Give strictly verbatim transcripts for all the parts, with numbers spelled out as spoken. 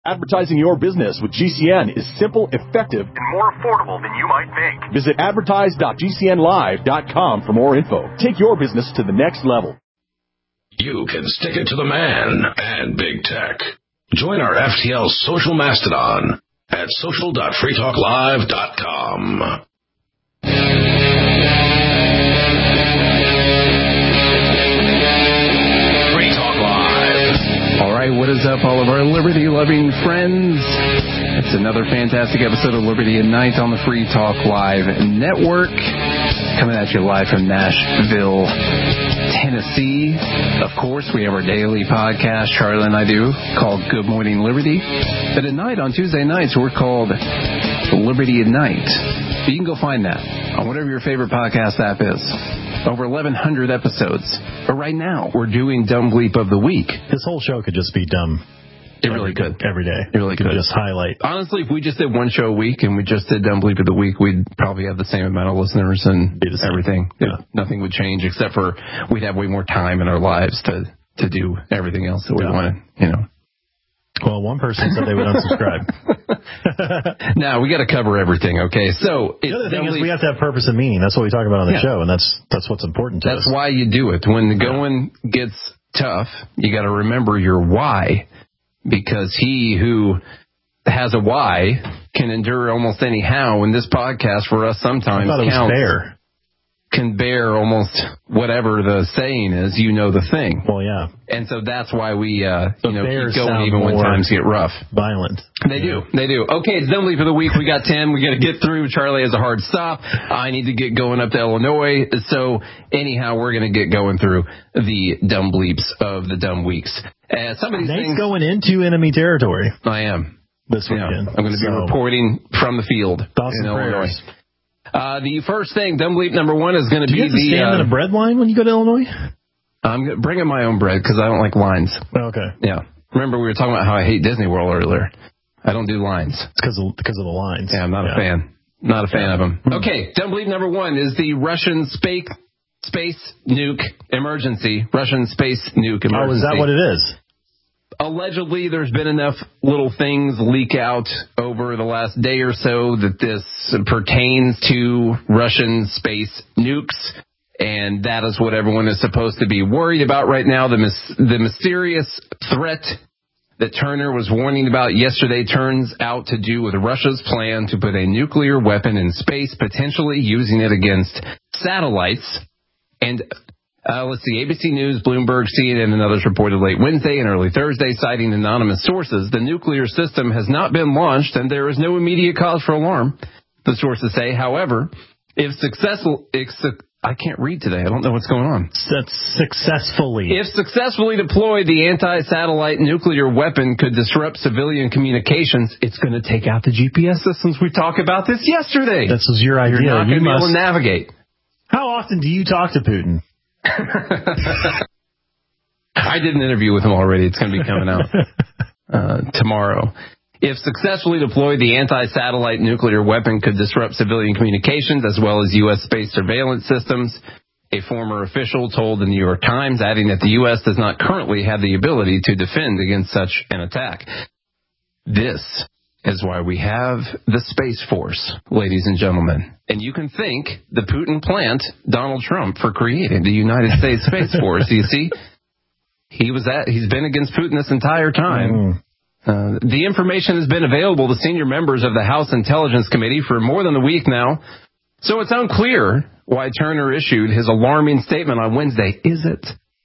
Advertising your business with G C N is simple, effective, and more affordable than you might think. Visit advertise dot g c n live dot com for more info. Take your business to the next level. You can stick it to the man and big tech. Join our F T L social mastodon at social dot free talk live dot com. All right, what is up, all of our liberty-loving friends? It's another fantastic episode of Liberty at Night on the Free Talk Live Network. Coming at you live from Nashville, Tennessee. Of course, we have our daily podcast, Charlie and I do, called Good Morning Liberty. But at night, on Tuesday nights, we're called Liberty at Night. You can go find that on whatever your favorite podcast app is. Over eleven hundred episodes. But right now, we're doing Dumb Bleep of the Week. This whole show could just be dumb. It really could. Every day. It really could. could. Just highlight. Honestly, if we just did one show a week and we just did Dumb Bleep of the Week, we'd probably have the same amount of listeners and everything. Yeah. Nothing would change except for we'd have way more time in our lives to, to do everything else that we yeah. wanted, you know. Well, one person said they would unsubscribe. Now, we got to cover everything, okay? So the other thing is we have to have purpose and meaning. That's what we talk about on the yeah. show, and that's that's what's important to that's us. That's why you do it. When the going yeah. gets tough, you got to remember your why, because he who has a why can endure almost any how. And this podcast for us sometimes I thought it was counts. fair. Can bear almost whatever the saying is, you know the thing. Well, yeah. And so that's why we, uh, the you know, keep going sound even when times get rough. Violent. They yeah. do. They do. Okay, it's Dumb Bleep of the Week. We got ten. We got to get through. Charlie has a hard stop. I need to get going up to Illinois. So anyhow, we're going to get going through the Dumb Bleeps of the Dumb Weeks. Uh, somebody's Nate's going into enemy territory. I am. This weekend. Yeah, I'm going to be so, reporting from the field thoughts in and Illinois. Prayers. Uh, the first thing, Dumb Bleep number one, is going to be the... Do you have to the, stand uh, in a bread line when you go to Illinois? I'm bringing my own bread because I don't like lines. Okay. Yeah. Remember we were talking about how I hate Disney World earlier. I don't do lines. It's because of, because of the lines. Yeah, I'm not yeah. a fan. Not a fan yeah. of them. Okay, Dumb Bleep number one is the Russian space, space nuke emergency. Russian space nuke emergency. Oh, is that what it is? Allegedly, there's been enough little things leak out over the last day or so that this pertains to Russian space nukes, and that is what everyone is supposed to be worried about right now. The mis- the mysterious threat that Turner was warning about yesterday turns out to do with Russia's plan to put a nuclear weapon in space, potentially using it against satellites. And Uh, let's see, A B C News, Bloomberg, C N N, and others reported late Wednesday and early Thursday, citing anonymous sources. The nuclear system has not been launched, and there is no immediate cause for alarm, the sources say. However, if successful, if su- I can't read today. I don't know what's going on. That's successfully. If successfully deployed, the anti-satellite nuclear weapon could disrupt civilian communications. It's going to take out the G P S systems. We talked about this yesterday. This was your idea. You're not going to be must... able to navigate. How often do you talk to Putin? I did an interview with him already. It's going to be coming out uh, tomorrow. If successfully deployed, the anti-satellite nuclear weapon could disrupt civilian communications as well as U S space surveillance systems. A former official told the New York Times, adding that the U S does not currently have the ability to defend against such an attack. This is why we have the Space Force, ladies and gentlemen. And you can thank the Putin plant Donald Trump for creating the United States Space Force. You see, he was at, he's been against Putin this entire time. Mm. Uh, the information has been available to senior members of the House Intelligence Committee for more than a week now. So it's unclear why Turner issued his alarming statement on Wednesday. Is it?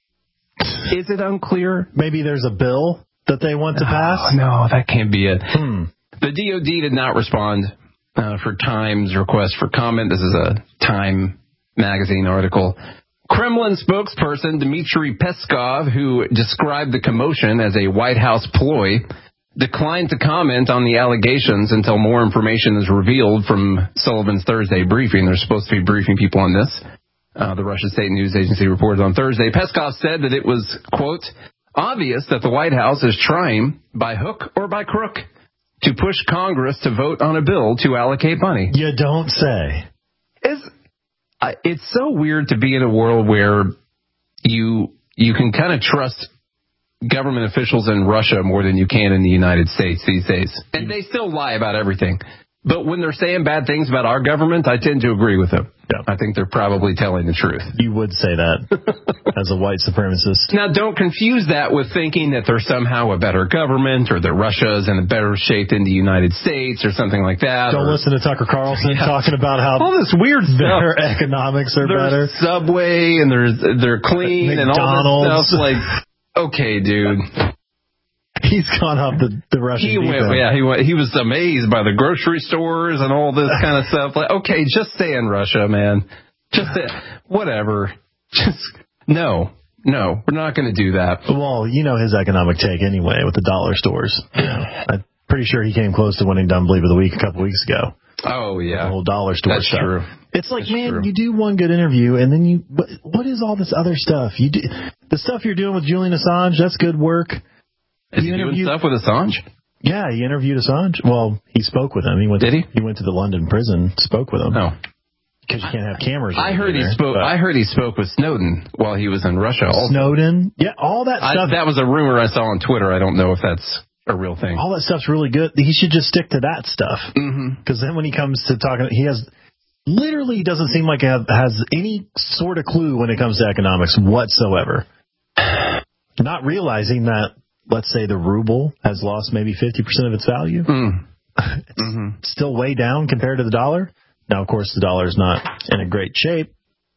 Is it unclear? Maybe there's a bill that they want to no, pass? No, that can't be it. Hmm. The D O D did not respond uh, for Time's request for comment. This is a Time magazine article. Kremlin spokesperson Dmitry Peskov, who described the commotion as a White House ploy, declined to comment on the allegations until more information is revealed from Sullivan's Thursday briefing. They're supposed to be briefing people on this. Uh, the Russian state news agency reported on Thursday. Peskov said that it was, quote, obvious that the White House is trying, by hook or by crook, to push Congress to vote on a bill to allocate money. You don't say. It's, uh, it's so weird to be in a world where you you can kind of trust government officials in Russia more than you can in the United States these days. And they still lie about everything. But when they're saying bad things about our government, I tend to agree with them. Yeah. I think they're probably telling the truth. You would say that as a white supremacist. Now, don't confuse that with thinking that they're somehow a better government or that Russia is in a better shape than the United States or something like that. Don't or, listen to Tucker Carlson yeah. talking about how all this weird stuff. Their economics are there's better. Subway and there's they're clean and all this stuff. Like, okay, dude. He's gone off the, the Russian he went, defense. Yeah, he went. He was amazed by the grocery stores and all this kind of stuff. Like, okay, just stay in Russia, man. Just stay, whatever. Just no, no, we're not going to do that. Well, you know his economic take anyway with the dollar stores. You know, I'm pretty sure he came close to winning Dumb Bleep of the Week a couple weeks ago. Oh yeah, the whole dollar store That's stuff. True. It's like, That's man, true. you do one good interview, and then you. What, what is all this other stuff? You do the stuff you're doing with Julian Assange. That's good work. Is he doing stuff with Assange? Yeah, he interviewed Assange. Well, he spoke with him. He went. Did to, he? He went to the London prison, spoke with him. No, because you can't have cameras. I heard he there, spoke. I heard he spoke with Snowden while he was in Russia. Also. Snowden, yeah, all that stuff. I, that was a rumor I saw on Twitter. I don't know if that's a real thing. All that stuff's really good. He should just stick to that stuff. Because mm-hmm. then when he comes to talking, he has literally doesn't seem like he has any sort of clue when it comes to economics whatsoever. Not realizing that, let's say the ruble has lost maybe fifty percent of its value. Mm. It's mm-hmm. still way down compared to the dollar. Now, of course, the dollar is not in a great shape.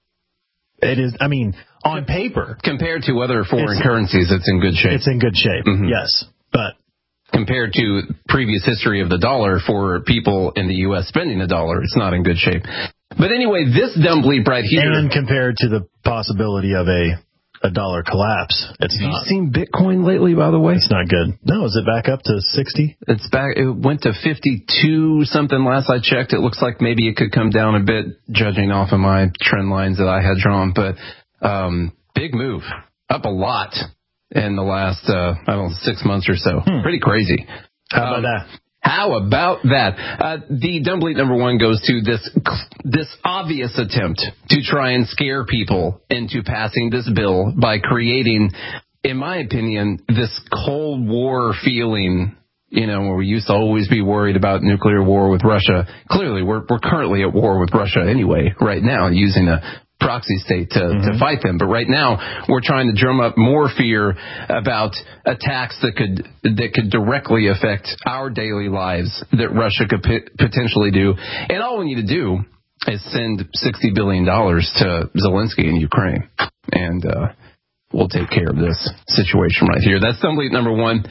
It is, I mean, on paper. Compared to other foreign it's, currencies, it's in good shape. It's in good shape, mm-hmm. yes. But compared to previous history of the dollar for people in the U S spending the dollar, it's not in good shape. But anyway, this dumb bleep right here. And compared to the possibility of a a dollar collapse, it's Have not. you seen Bitcoin lately, by the way? It's not good. No, is it back up to sixty? It's back. It went to fifty-two something last I checked. It looks like maybe it could come down a bit, judging off of my trend lines that I had drawn. But um, big move, up a lot in the last uh, I don't know six months or so. Hmm. Pretty crazy. How about um, that? How about that? Uh, the dumb bleep number one goes to this this obvious attempt to try and scare people into passing this bill by creating, in my opinion, this Cold War feeling, you know, where we used to always be worried about nuclear war with Russia. Clearly, we're we're currently at war with Russia anyway, right now, using a proxy state to, mm-hmm. to fight them. But right now, we're trying to drum up more fear about attacks that could that could directly affect our daily lives that Russia could p- potentially do. And all we need to do is send sixty billion dollars to Zelensky in Ukraine. And uh, we'll take care of this situation right here. That's dumb bleep number one.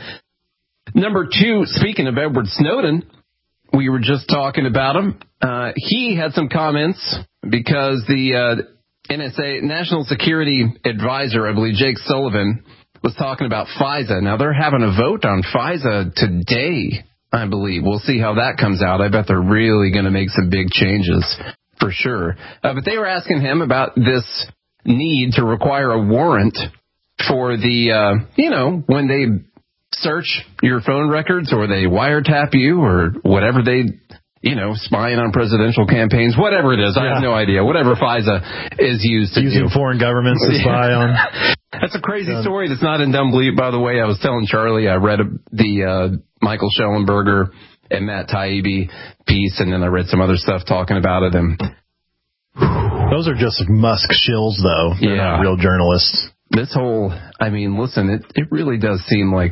Number two, speaking of Edward Snowden, we were just talking about him. Uh, he had some comments because the uh, N S A, National Security Advisor, I believe, Jake Sullivan, was talking about FISA. Now, they're having a vote on FISA today, I believe. We'll see how that comes out. I bet they're really going to make some big changes for sure. Uh, but they were asking him about this need to require a warrant for the, uh, you know, when they search your phone records or they wiretap you or whatever they, you know, spying on presidential campaigns, whatever it is. Yeah. I have no idea. Whatever FISA is used to Using do. foreign governments to spy on. That's a crazy um, story that's not in Dumb Bleep, by the way. I was telling Charlie I read the uh, Michael Schellenberger and Matt Taibbi piece, and then I read some other stuff talking about it. And those are just Musk shills, though. They're yeah. not real journalists. This whole, I mean, listen, it, it really does seem like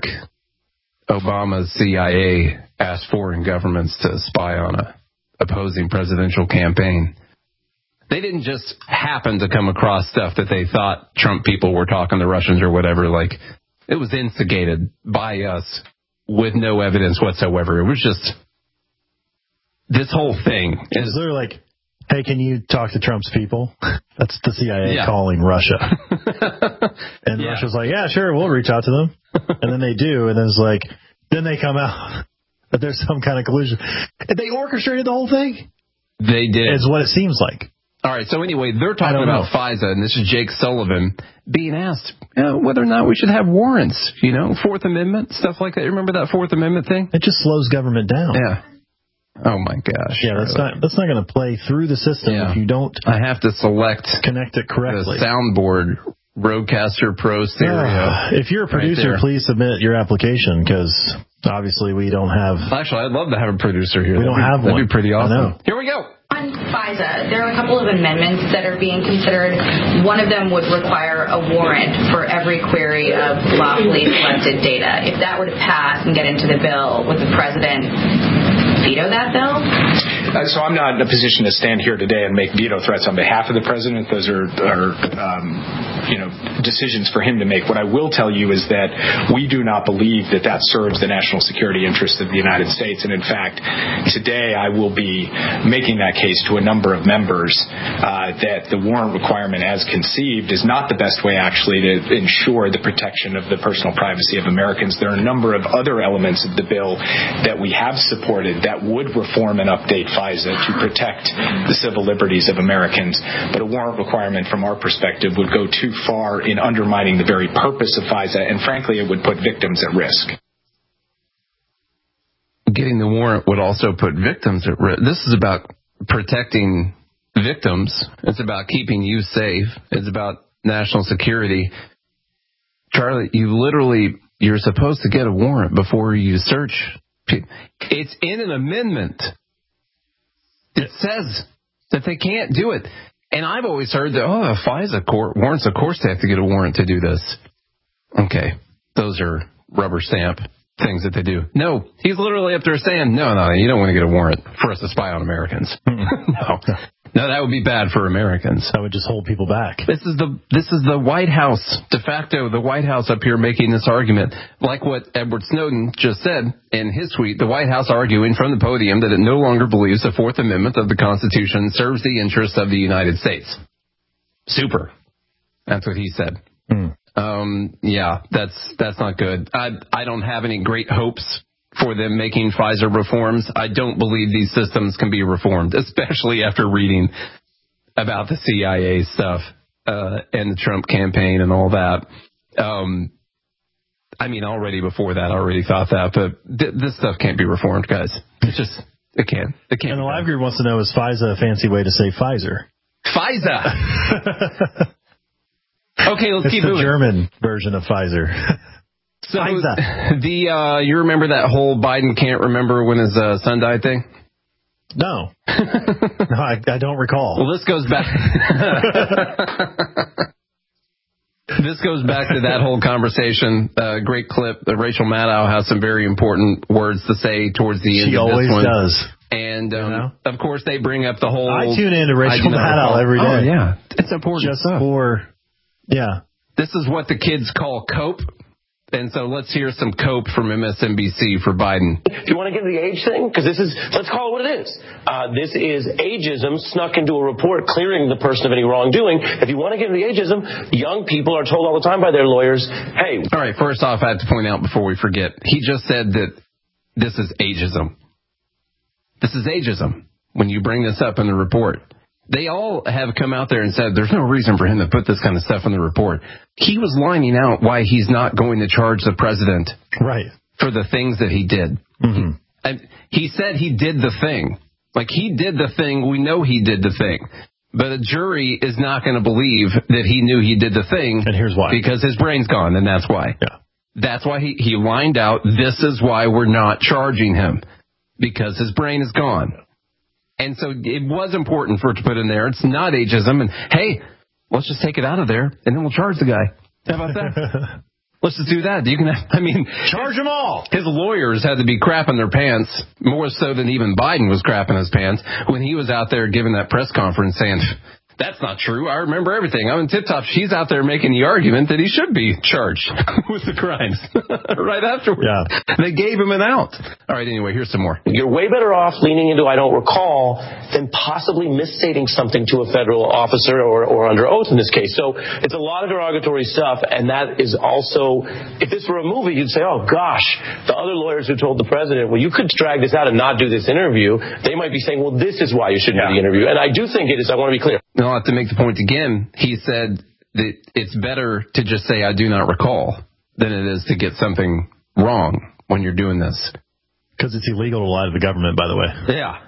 Obama's C I A asked foreign governments to spy on a opposing presidential campaign. They didn't just happen to come across stuff that they thought Trump people were talking to Russians or whatever. Like, it was instigated by us with no evidence whatsoever. It was just this whole thing. Is there like, hey, can you talk to Trump's people? That's the C I A yeah. calling Russia. And yeah. Russia's like, yeah, sure, we'll reach out to them. And then they do, and then it's like, then they come out that there's some kind of collusion. They orchestrated the whole thing? They did. It's what it seems like. All right, so anyway, they're talking about know. FISA, and this is Jake Sullivan being asked you know, whether or not we should have warrants, you know, Fourth Amendment, stuff like that. Remember that Fourth Amendment thing? It just slows government down. Yeah. Oh, my gosh. Yeah, that's not that's not going to play through the system yeah. if you don't I have to select connect it correctly. The soundboard Rodecaster Pro stereo. Uh, if you're a producer, right please submit your application, because obviously we don't have... Actually, I'd love to have a producer here. We that'd don't be, have that'd one. That'd be pretty awesome. I know. Here we go. On FISA, there are a couple of amendments that are being considered. One of them would require a warrant for every query of lawfully collected data. If that were to pass and get into the bill, would the president veto that bill? Uh, so I'm not in a position to stand here today and make veto threats on behalf of the president. Those are, are um, you know, decisions for him to make. What I will tell you is that we do not believe that that serves the national security interest of the United States. And in fact, today I will be making that case to a number of members uh, that the warrant requirement as conceived is not the best way actually to ensure the protection of the personal privacy of Americans. There are a number of other elements of the bill that we have supported that would reform and update FISA to protect the civil liberties of Americans. But a warrant requirement from our perspective would go too far in undermining the very purpose of FISA, and frankly, it would put victims at risk. Getting the warrant would also put victims at risk. This is about protecting victims. It's about keeping you safe. It's about national security. Charlie, you literally, you're supposed to get a warrant before you search. It's in an amendment. It says that they can't do it. And I've always heard that, oh, a FISA court warrants, of course they have to get a warrant to do this. Okay, those are rubber stamp things that they do. No, he's literally up there saying, no, no, you don't want to get a warrant for us to spy on Americans. no. No, that would be bad for Americans. That would just hold people back. This is the this is the White House, de facto, the White House up here making this argument. Like what Edward Snowden just said in his tweet, the White House arguing from the podium that it no longer believes the Fourth Amendment of the Constitution serves the interests of the United States. Super. That's what he said. Hmm. Um, yeah, that's that's not good. I I don't have any great hopes for them making FISA reforms. I don't believe these systems can be reformed, especially after reading about the C I A stuff uh, and the Trump campaign and all that. Um, I mean, already before that, I already thought that, but th- this stuff can't be reformed, guys. It just, it can't. It can't. And the live group wants to know, is FISA a fancy way to say Pfizer? FISA! Okay, let's it's keep the moving. German version of Pfizer. So the uh, you remember that whole Biden can't remember when his uh, son died thing? No, no, I, I don't recall. Well, this goes back. This goes back to that whole conversation. Uh, great clip. Uh, Rachel Maddow has some very important words to say towards the end she of this one. She always does. And um, you know? of course, they bring up the whole. I tune in to Rachel Maddow every day. Oh yeah, it's important just stuff. for yeah. This is what the kids call cope. And so let's hear some cope from M S N B C for Biden. If you want to get to the age thing, because this is, let's call it what it is. Uh, this is ageism snuck into a report clearing the person of any wrongdoing. If you want to get into the ageism, young people are told all the time by their lawyers, hey. All right, first off, I have to point out before we forget, he just said that this is ageism. This is ageism when you bring this up in the report. They all have come out there and said there's no reason for him to put this kind of stuff in the report. He was lining out why he's not going to charge the president right for the things that he did. Mm-hmm. And he said he did the thing. Like, he did the thing. We know he did the thing. But a jury is not going to believe that he knew he did the thing. And here's why. Because his brain's gone, and that's why. Yeah. That's why he, he lined out, this is why we're not charging him. Because his brain is gone. And so it was important for it to put in there. It's not ageism. And, hey, let's just take it out of there, and then we'll charge the guy. How about that? Let's just do that. You can, I mean, charge them all. His lawyers had to be crapping their pants, more so than even Biden was crapping his pants, when he was out there giving that press conference saying, that's not true. I remember everything. I'm in Tip Top. She's out there making the argument that he should be charged with the crimes right afterwards. Yeah. They gave him an out. All right, anyway, here's some more. You're way better off leaning into I don't recall than possibly misstating something to a federal officer or, or under oath in this case. So it's a lot of derogatory stuff, and that is also, if this were a movie, you'd say, oh, gosh, the other lawyers who told the president, well, you could drag this out and not do this interview, they might be saying, well, this is why you shouldn't yeah. do the interview. And I do think it is, I want to be clear. I'll have to make the point again. He said that it's better to just say, I do not recall, than it is to get something wrong when you're doing this. Because it's illegal to lie to the government, by the way. Yeah.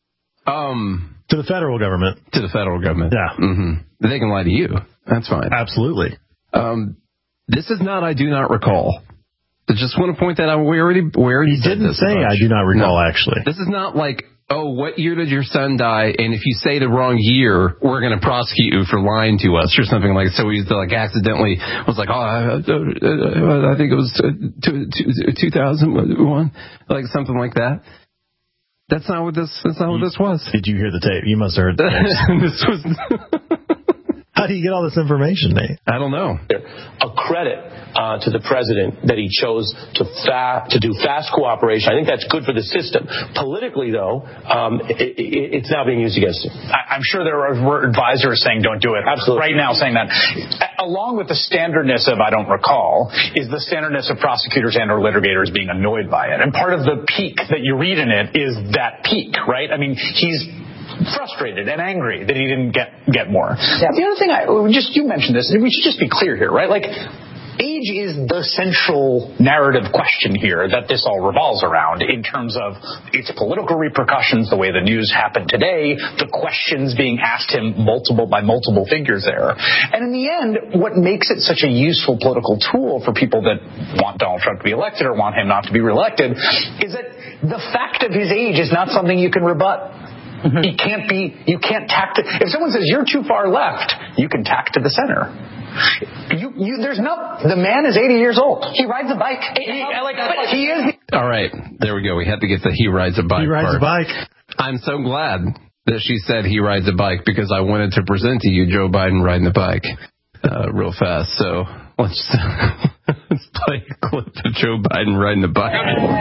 Um, to the federal government. To the federal government. Yeah. Mm-hmm. They can lie to you. That's fine. Absolutely. Um, this is not, I do not recall. I just want to point that out. We already, we already He said didn't this say, I do not recall, no. actually. This is not like, oh, what year did your son die? And if you say the wrong year, we're going to prosecute you for lying to us or something like that. So he's like accidentally was like, oh, I, I think it was two thousand one, like something like that. That's not what this, that's not what this was. Did you hear the tape? You must have heard the tape. This was... How do you get all this information, Nate? I don't know. A credit uh, to the president that he chose to fa- to do fast cooperation. I think that's good for the system. Politically, though, um, it, it, it's now being used against him. I, I'm sure there are advisors saying don't do it. Absolutely. Right now saying that. Along with the standardness of I don't recall is the standardness of prosecutors and or litigators being annoyed by it. And part of the peak that you read in it is that peak, right? I mean, he's frustrated and angry that he didn't get get more. Yeah. The other thing, I just you mentioned this, we should just be clear here, right? Like, age is the central narrative question here that this all revolves around in terms of its political repercussions, the way the news happened today, the questions being asked him multiple by multiple figures there. And in the end, what makes it such a useful political tool for people that want Donald Trump to be elected or want him not to be reelected is that the fact of his age is not something you can rebut. Mm-hmm. He can't be, you can't tack to, if someone says you're too far left, you can tack to the center. You, you, there's no, the man is eighty years old. He rides a bike. He, like, but he is. All right. There we go. We had to get the he rides a bike. He rides part. a bike. I'm so glad that she said he rides a bike because I wanted to present to you Joe Biden riding the bike uh, real fast. So let's, let's play a clip of Joe Biden riding the bike.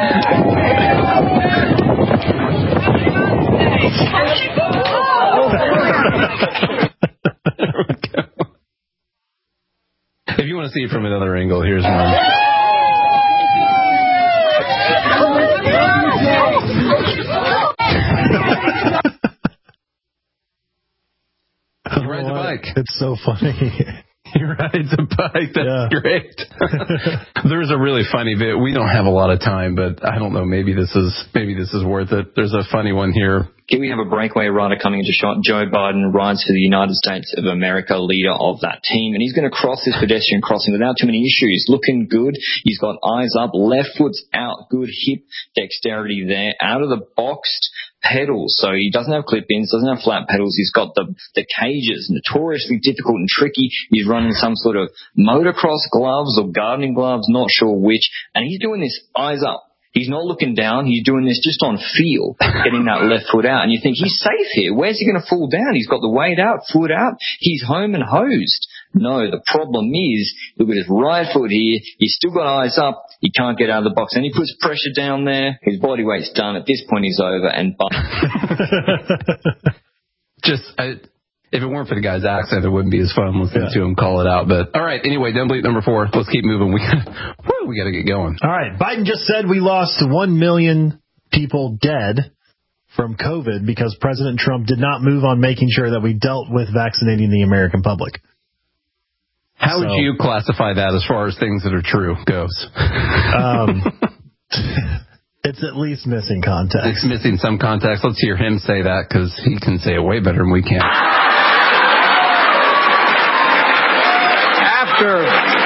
There we go. If you want to see it from another angle, here's one. He rides a bike. It's so funny. He rides a bike. That's yeah. great. There's a really funny bit. We don't have a lot of time, but I don't know. Maybe this is maybe this is worth it. There's a funny one here. Here we have a breakaway rider coming into shot. Joe Biden rides for the United States of America, leader of that team. And he's going to cross this pedestrian crossing without too many issues. Looking good. He's got eyes up, left foot's out, good hip dexterity there. Out of the box, pedals. So he doesn't have clip-ins, doesn't have flat pedals. He's got the, the cages, notoriously difficult and tricky. He's running some sort of motocross gloves or gardening gloves, not sure which. And he's doing this eyes up. He's not looking down. He's doing this just on feel, getting that left foot out. And you think, he's safe here. Where's he going to fall down? He's got the weight out, foot out. He's home and hosed. No, the problem is, look at his right foot here. He's still got eyes up. He can't get out of the box. And he puts pressure down there. His body weight's done. At this point, he's over. And just, I, if it weren't for the guy's accent, it wouldn't be as fun listening yeah. to him call it out. But all right, anyway, dumb bleep number four. Let's keep moving. We woo, we got to get going. All right, Biden just said we lost one million people dead from COVID because President Trump did not move on making sure that we dealt with vaccinating the American public. How so, would you classify that as far as things that are true goes? Um, it's at least missing context. It's missing some context. Let's hear him say that because he can say it way better than we can. After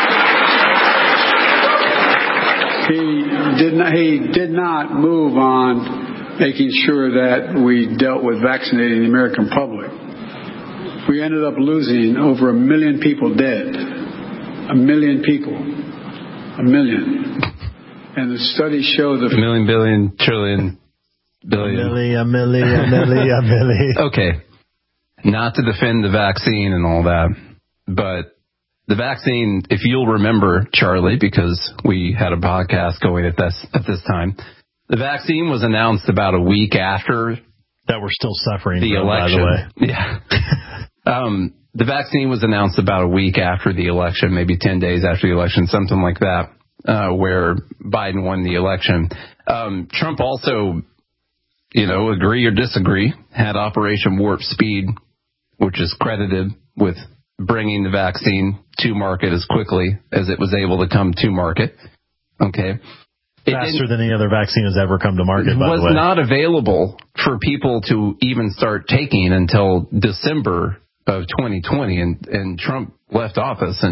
he did not, he did not move on making sure that we dealt with vaccinating the American public. We ended up losing over a million people dead. A million people. A million. And the studies show the... A million, billion, trillion, billion. A million, a million, a million, a million. Okay. Not to defend the vaccine and all that, but the vaccine, if you'll remember, Charlie, because we had a podcast going at this, at this time, the vaccine was announced about a week after... That we're still suffering the from, election. By the way. Yeah. Um, the vaccine was announced about a week after the election, maybe ten days after the election, something like that, uh, where Biden won the election. Um, Trump also, you know, agree or disagree, had Operation Warp Speed, which is credited with bringing the vaccine to market as quickly as it was able to come to market. Okay. It Faster than any other vaccine has ever come to market, by was the way. not available for people to even start taking until December of twenty twenty, and, and Trump left office in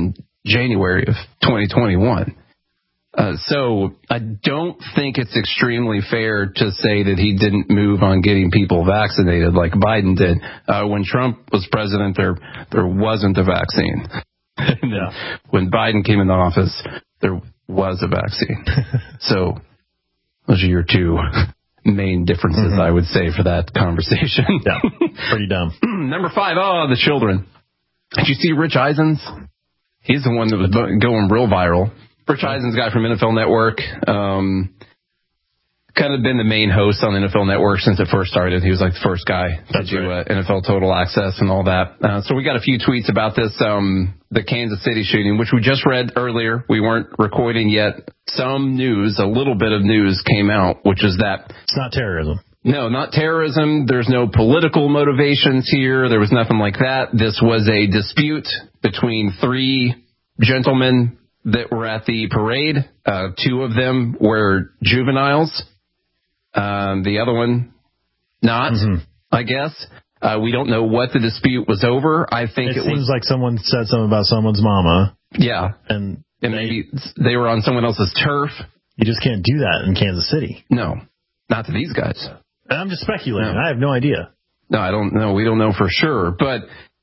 January of twenty twenty-one. Uh, so I don't think it's extremely fair to say that he didn't move on getting people vaccinated like Biden did. Uh, when Trump was president, there there wasn't a vaccine. No. When Biden came into office, there was a vaccine. So those are your two main differences, mm-hmm. I would say, for that conversation. Yeah, pretty dumb. Number five, oh, the children. Did you see Rich Eisen's? He's the one that was going real viral. Rich Eisen's guy from N F L Network, um, kind of been the main host on N F L Network since it first started. He was like the first guy That's to do right. uh, N F L Total Access and all that. Uh, so we got a few tweets about this, um, the Kansas City shooting, which we just read earlier. We weren't recording yet. Some news, a little bit of news came out, which is that it's not terrorism. No, not terrorism. There's no political motivations here. There was nothing like that. This was a dispute between three gentlemen that were at the parade. Uh, two of them were juveniles. Um, the other one, not, mm-hmm. I guess. Uh, we don't know what the dispute was over. I think it, it seems was like someone said something about someone's mama. Yeah. And, and maybe they were on someone else's turf. You just can't do that in Kansas City. No, not to these guys. I'm just speculating. No. I have no idea. No, I don't know. We don't know for sure. But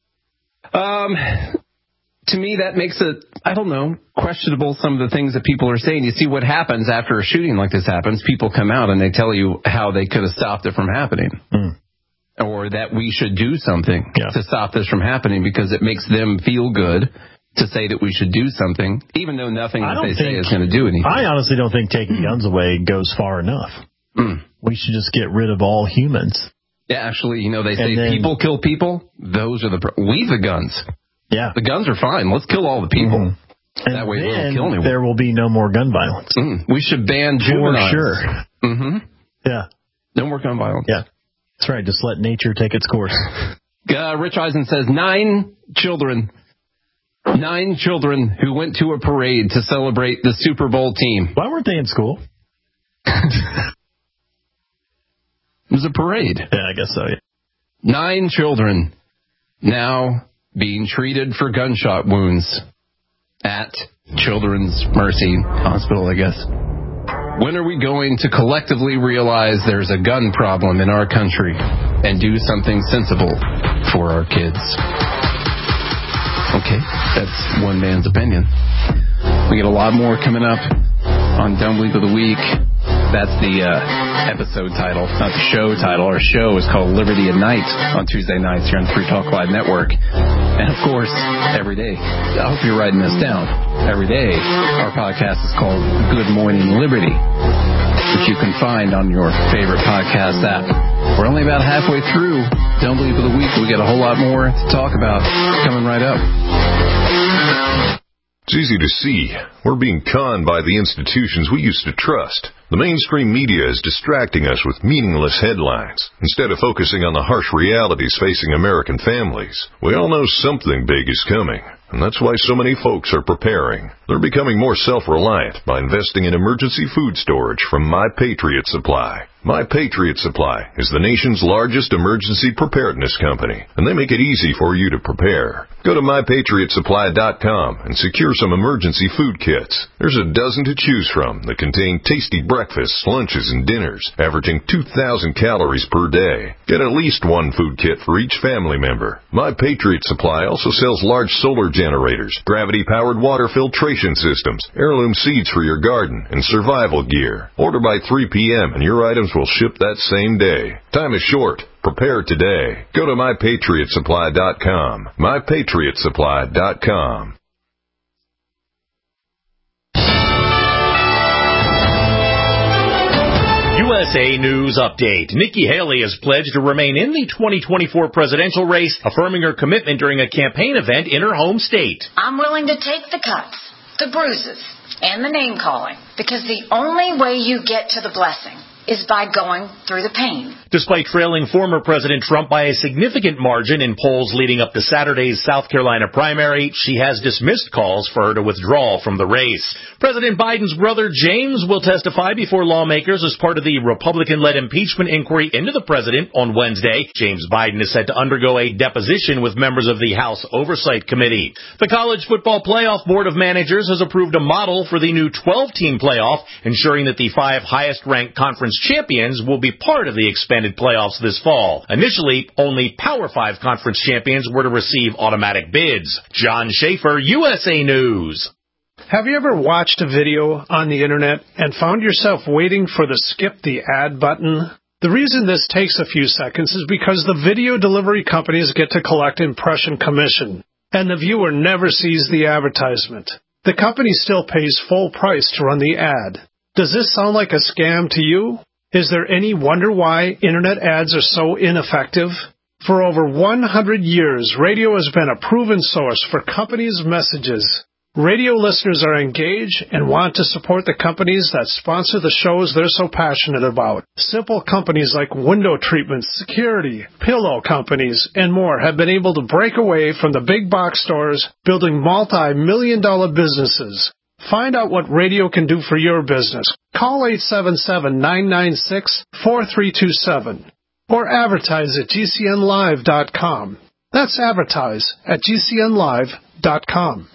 um, to me, that makes it, I don't know, questionable some of the things that people are saying. You see what happens after a shooting like this happens. People come out and they tell you how they could have stopped it from happening. Mm. Or that we should do something yeah. to stop this from happening because it makes them feel good to say that we should do something, even though nothing that they say is going to do anything. I honestly don't think taking guns away goes far enough. Mm. We should just get rid of all humans. Yeah, actually, you know, they say then, people kill people. Those are the... Pro- leave the guns. Yeah. The guns are fine. Let's kill all the people. Mm-hmm. And that way then we don't kill anyone. There will be no more gun violence. Mm. We should ban juveniles. For sure. Mm-hmm. Yeah. No more gun violence. Yeah. That's right. Just let nature take its course. uh, Rich Eisen says nine children... Nine children who went to a parade to celebrate the Super Bowl team. Why weren't they in school? It was a parade. Yeah, I guess so, yeah. Nine children now being treated for gunshot wounds at Children's Mercy Hospital, I guess. When are we going to collectively realize there's a gun problem in our country and do something sensible for our kids? Okay, that's one man's opinion. We get a lot more coming up on Dumb Bleep of the Week. That's the uh, episode title, not the show title. Our show is called Liberty at Night on Tuesday nights here on the Free Talk Live Network. And, of course, every day, I hope you're writing this down, every day our podcast is called Good Morning Liberty, which you can find on your favorite podcast app. We're only about halfway through Don't Believe of the Week. We got a whole lot more to talk about coming right up. It's easy to see. We're being conned by the institutions we used to trust. The mainstream media is distracting us with meaningless headlines instead of focusing on the harsh realities facing American families. We all know something big is coming, and that's why so many folks are preparing. They're becoming more self-reliant by investing in emergency food storage from My Patriot Supply. My Patriot Supply is the nation's largest emergency preparedness company, and they make it easy for you to prepare. Go to my patriot supply dot com and secure some emergency food kits. There's a dozen to choose from that contain tasty breakfasts, lunches, and dinners, averaging two thousand calories per day. Get at least one food kit for each family member. My Patriot Supply also sells large solar generators, gravity-powered water filtration systems, heirloom seeds for your garden, and survival gear. Order by three p.m. and your items will ship that same day. Time is short. Prepare today. Go to my patriot supply dot com. my patriot supply dot com. U S A News Update. Nikki Haley has pledged to remain in the twenty twenty-four presidential race, affirming her commitment during a campaign event in her home state. I'm willing to take the cuts, the bruises, and the name-calling, because the only way you get to the blessing is by going through the pain. Despite trailing former President Trump by a significant margin in polls leading up to Saturday's South Carolina primary, she has dismissed calls for her to withdraw from the race. President Biden's brother James will testify before lawmakers as part of the Republican-led impeachment inquiry into the president on Wednesday. James Biden is set to undergo a deposition with members of the House Oversight Committee. The College Football Playoff Board of Managers has approved a model for the new twelve-team playoff, ensuring that the five highest-ranked conference champions will be part of the expanded playoffs this fall. Initially, only Power Five conference champions were to receive automatic bids. John Schaefer, U S A News. Have you ever watched a video on the internet and found yourself waiting for the skip the ad button? The reason this takes a few seconds is because the video delivery companies get to collect impression commission, and the viewer never sees the advertisement. The company still pays full price to run the ad. Does this sound like a scam to you? Is there any wonder why internet ads are so ineffective? For over one hundred years, radio has been a proven source for companies' messages. Radio listeners are engaged and want to support the companies that sponsor the shows they're so passionate about. Simple companies like window treatments, security, pillow companies, and more have been able to break away from the big box stores, building multi-million dollar businesses. Find out what radio can do for your business. Call eight seven seven, nine nine six, four three two seven or advertise at G C N live dot com. That's advertise at G C N live dot com.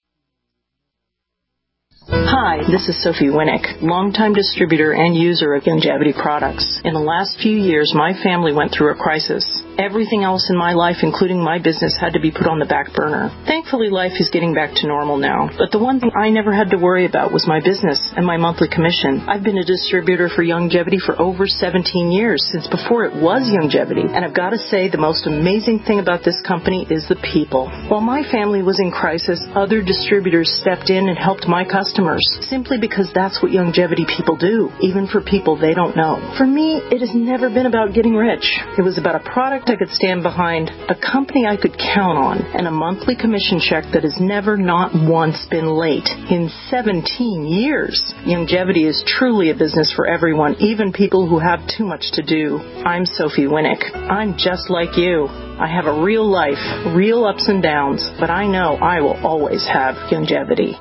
Hi, this is Sophie Winnick, longtime distributor and user of Youngevity products. In the last few years, my family went through a crisis. Everything else in my life, including my business, had to be put on the back burner. Thankfully, life is getting back to normal now. But the one thing I never had to worry about was my business and my monthly commission. I've been a distributor for Youngevity for over seventeen years, since before it was Youngevity. And I've got to say, the most amazing thing about this company is the people. While my family was in crisis, other distributors stepped in and helped my customers, simply because that's what Youngevity people do, even for people they don't know. For me, it has never been about getting rich. It was about a product I could stand behind, a company I could count on, and a monthly commission check that has never not once been late in seventeen years. Youngevity is truly a business for everyone, even people who have too much to do. I'm Sophie Winnick. I'm just like you. I have a real life, real ups and downs, but I know I will always have Youngevity.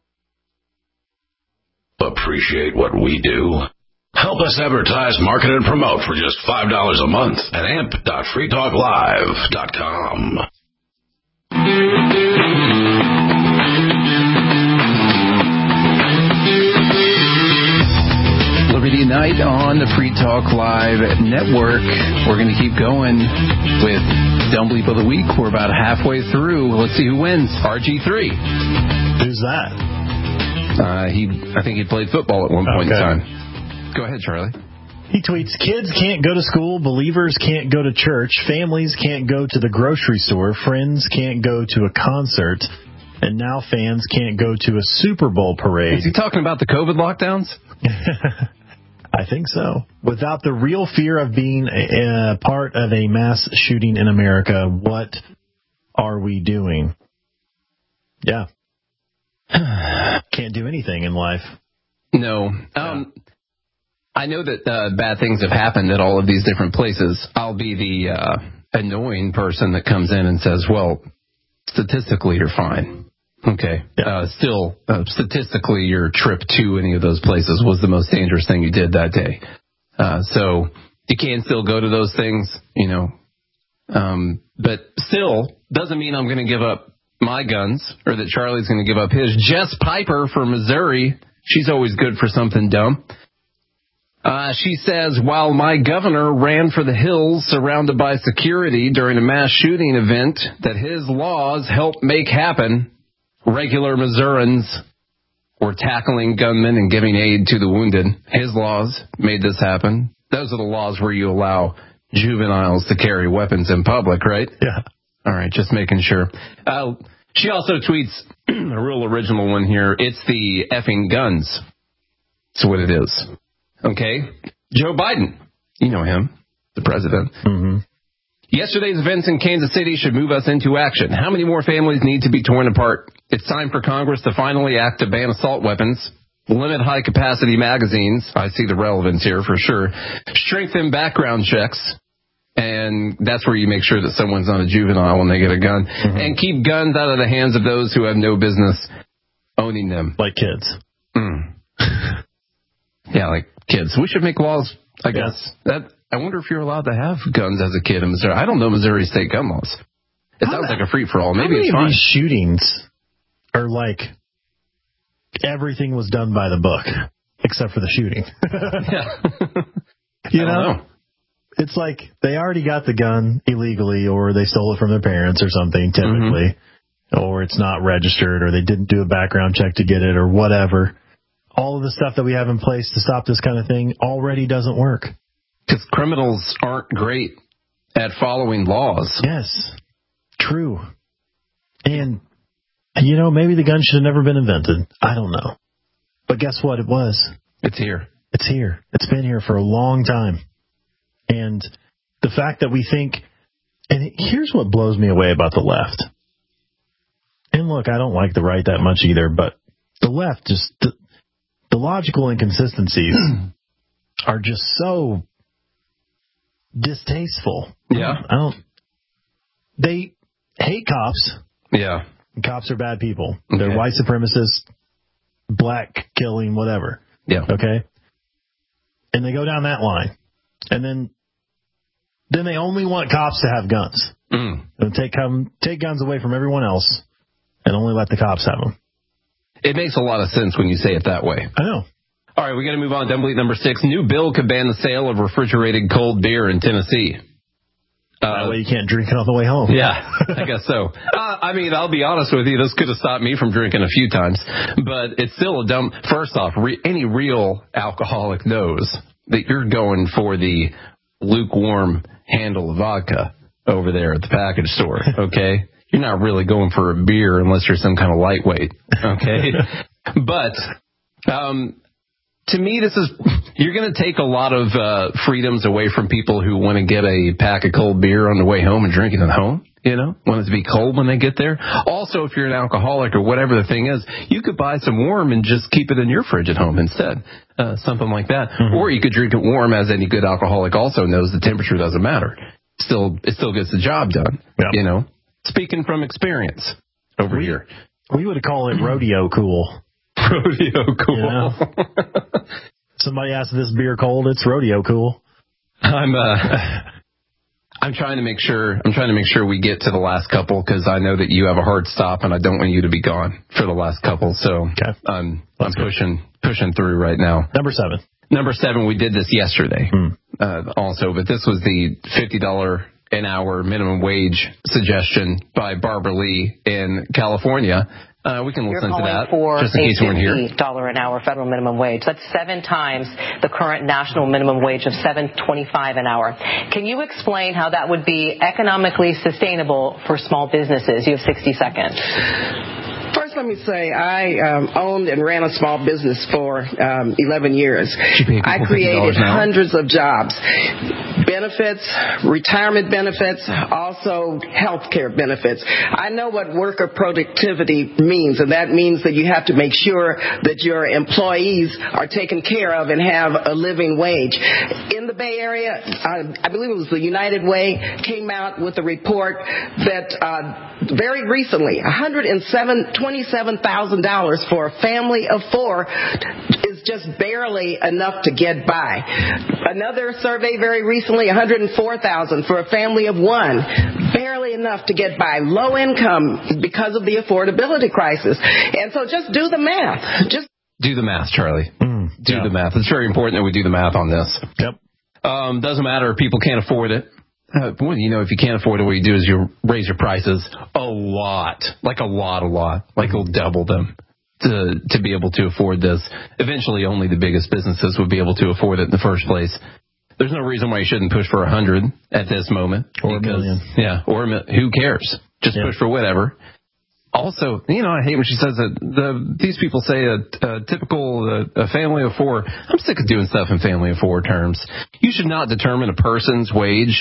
Appreciate what we do? Help us advertise, market, and promote for just five dollars a month at amp dot free talk live dot com. Liberty Night on the Free Talk Live Network. We're going to keep going with Dumb Bleep of the Week. We're about halfway through. Let's see who wins. R G three. Who's that? Uh, he, I think he played football at one point okay. in time. Go ahead, Charlie. He tweets, kids can't go to school, believers can't go to church, families can't go to the grocery store, friends can't go to a concert, and now fans can't go to a Super Bowl parade. Is he talking about the COVID lockdowns? I think so. Without the real fear of being a, a part of a mass shooting in America, what are we doing? Yeah. Can't do anything in life. No. Um, I know that uh, bad things have happened at all of these different places. I'll be the uh, annoying person that comes in and says, well, statistically, you're fine. Okay. Yeah. Uh, still, uh, statistically, your trip to any of those places was the most dangerous thing you did that day. Uh, so you can still go to those things, you know. Um, but still, doesn't mean I'm going to give up my guns, or that Charlie's going to give up his. Jess Piper from Missouri, she's always good for something dumb. Uh, she says, while my governor ran for the hills surrounded by security during a mass shooting event that his laws helped make happen, regular Missourians were tackling gunmen and giving aid to the wounded. His laws made this happen. Those are the laws where you allow juveniles to carry weapons in public, right? Yeah. All right, just making sure. Uh, she also tweets a real original one here. It's the effing guns. That's what it is. Okay. Joe Biden. You know him, the president. Mm-hmm. Yesterday's events in Kansas City should move us into action. How many more families need to be torn apart? It's time for Congress to finally act to ban assault weapons. limit high-capacity magazines. I see the relevance here for sure. Strengthen background checks. And that's where you make sure that someone's not a juvenile when they get a gun. Mm-hmm. And keep guns out of the hands of those who have no business owning them. Like kids. Mm. Yeah, like kids. We should make laws, I guess. Yeah. That I wonder if you're allowed to have guns as a kid in Missouri. I don't know Missouri state gun laws. It how sounds that, like a free-for-all. Maybe how many it's fine. Of these shootings are like everything was done by the book, except for the shooting. Yeah. You I know? don't know. It's like they already got the gun illegally, or they stole it from their parents or something, typically, mm-hmm. or it's not registered, or they didn't do a background check to get it, or whatever. All of the stuff that we have in place to stop this kind of thing already doesn't work. Because criminals aren't great at following laws. Yes, true. And, you know, maybe the gun should have never been invented. I don't know. But guess what? It was. It's here. It's here. It's been here for a long time. And the fact that we think, and here's what blows me away about the left. And look, I don't like the right that much either, but the left, just the, the logical inconsistencies are just so distasteful. Yeah. I don't, they hate cops. Yeah. Cops are bad people. Okay. They're white supremacists, black killing, whatever. Yeah. Okay. And they go down that line. And then then they only want cops to have guns. Mm. And take um, take guns away from everyone else and only let the cops have them. It makes a lot of sense when you say it that way. I know. All right, we got to move on. Dumb Bleat number six. New bill could ban the sale of refrigerated cold beer in Tennessee. Uh, that way you can't drink it on the way home. Yeah, I guess so. Uh, I mean, I'll be honest with you. This could have stopped me from drinking a few times. But it's still a dumb... First off, re- any real alcoholic knows that you're going for the lukewarm handle of vodka over there at the package store, okay? You're not really going for a beer unless you're some kind of lightweight, okay? But um, to me, this is, you're going to take a lot of uh, freedoms away from people who want to get a pack of cold beer on the way home and drink it at home. You know, want it to be cold when they get there. Also, if you're an alcoholic or whatever the thing is, you could buy some warm and just keep it in your fridge at home instead. Uh, something like that. Mm-hmm. Or you could drink it warm, as any good alcoholic also knows the temperature doesn't matter. Still, it still gets the job done. Yeah. You know, speaking from experience over we, here. We would call it rodeo cool. Rodeo cool. You know? Somebody asked this beer cold, it's rodeo cool. I'm, uh... I'm trying to make sure I'm trying to make sure we get to the last couple because I know that you have a hard stop and I don't want you to be gone for the last couple. So okay. I'm I'm pushing pushing through right now. Number seven. Number seven. We did this yesterday hmm. uh, also, but this was the fifty dollars an hour minimum wage suggestion by Barbara Lee in California. Uh, we can You're listen to that for just in case you weren't here. fifty dollars an hour federal minimum wage. That's seven times the current national minimum wage of seven twenty-five an hour. Can you explain how that would be economically sustainable for small businesses? You have sixty seconds. First, let me say I um, owned and ran a small business for um, eleven years. I created hundreds of jobs, benefits, retirement benefits, also health care benefits. I know what worker productivity means, and that means that you have to make sure that your employees are taken care of and have a living wage. In the Bay Area, uh, I believe it was the United Way, came out with a report that uh, very recently, one hundred twenty-seven thousand dollars for a family of four is just barely enough to get by. Another survey very recently, one hundred four thousand dollars for a family of one, barely enough to get by. Low income because of the affordability crisis. And so just do the math. Just do the math, Charlie. Mm, do yeah. the math. It's very important that we do the math on this. Yep. Um, doesn't matter if people can't afford it. Uh, well, you know, if you can't afford it, what you do is you raise your prices a lot, like a lot, a lot, like you'll double them to to be able to afford this. Eventually, only the biggest businesses would be able to afford it in the first place. There's no reason why you shouldn't push for a hundred at this moment, or because, a million. Yeah, or a mi- who cares? Just yeah. push for whatever. Also, you know, I hate when she says that the, these people say a, a typical uh, a family of four. I'm sick of doing stuff in family of four terms. You should not determine a person's wage